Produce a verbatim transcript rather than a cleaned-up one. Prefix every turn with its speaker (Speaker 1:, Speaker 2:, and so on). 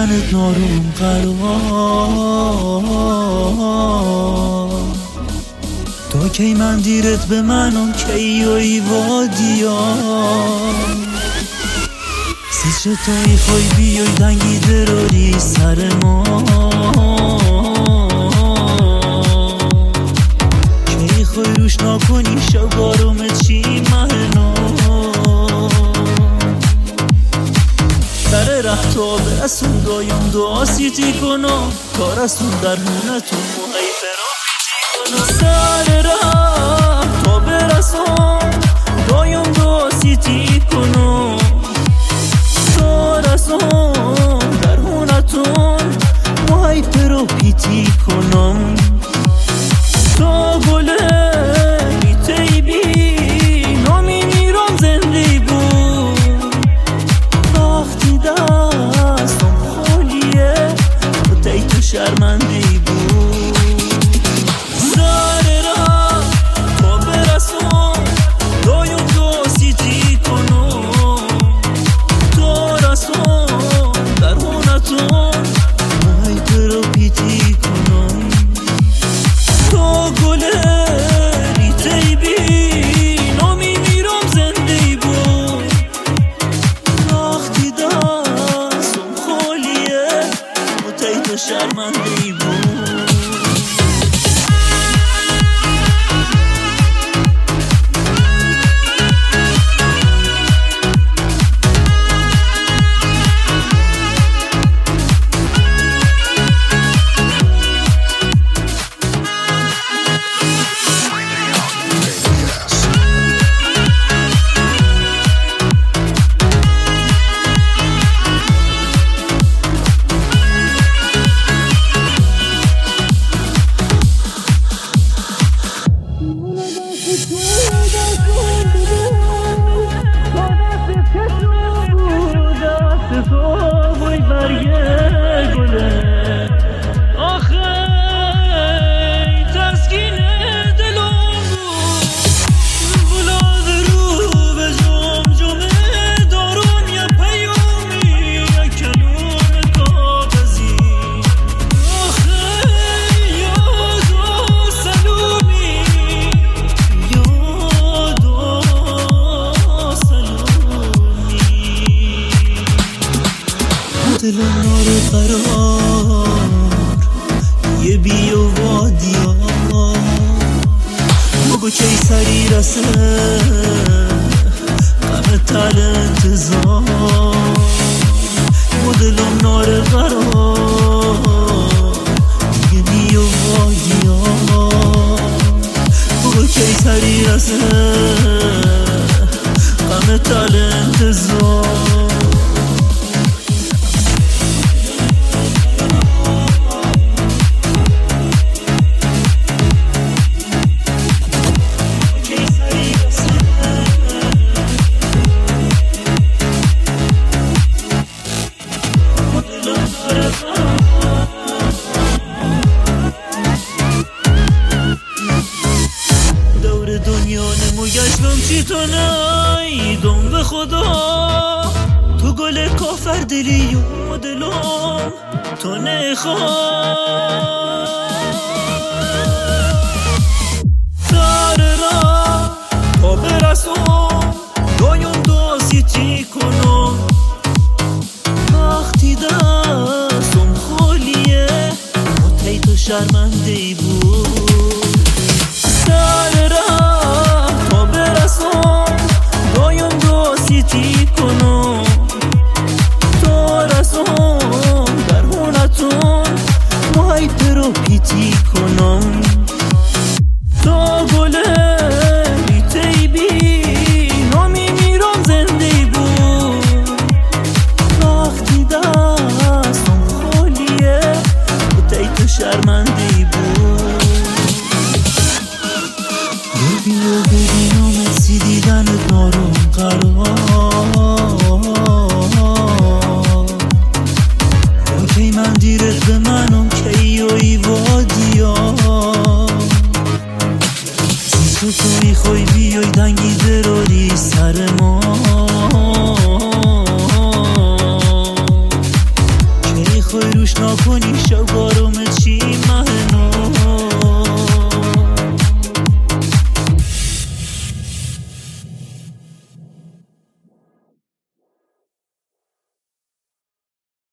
Speaker 1: دیدنت ناروم قرار تا کی من دیرت به منم کی و ای وادیا سیچه تایی خوی بیای دنگی دراری سر ما کی خوی روش ناکنی شوگاروم چی مهنا سر ره تا برسون دایم دعا سیتی کنم تا رسون در هونتون محی فرا پیچی کنم سر ره تا برسون دایم دعا سیتی کنم تا رسون در هونتون محی فرا پیچی کنم تا گله بیتی بی نامی میرم زنده بود وقتی دستم خالیه تو تی تو شرمنده بود سر راه تا برسون دایم دو سیتی کنم تا رسون در هونتون محی فرا پیچی کنم تا گله ریتی بی نامی میرم زنده بود وقتی دستم خالیه و تی تو شرمنده بود دلم ناره قرار یه بی و وادیا بگو چی سری رسه غم تل انتظار دلم ناره قرار یه بی و وادیا بگو چی سری رسه غم تل انتظار دور دنیا نمو گشتم چی تو نیدم به خدا تو گل کافر دلی و دلم تو نخواه سر راه تا برسم دایم دو سیتی کنم وقتی دستم خالیه و تی تو شرمنده بود سر راه تا برسم دایم دو سیتی کنم تا رسم در هونتون محی فرا پیچی کنم تا گله بیتی بی نامی میرم زنده بود وقتی دستم خالیه و تی تو شرمنده بود ببین و ببینم اسی دیدنت ناروم قرار تا کی من دیرت به منم کی و ای وادیا سیچه توی خوی بیای دنگی دراری سر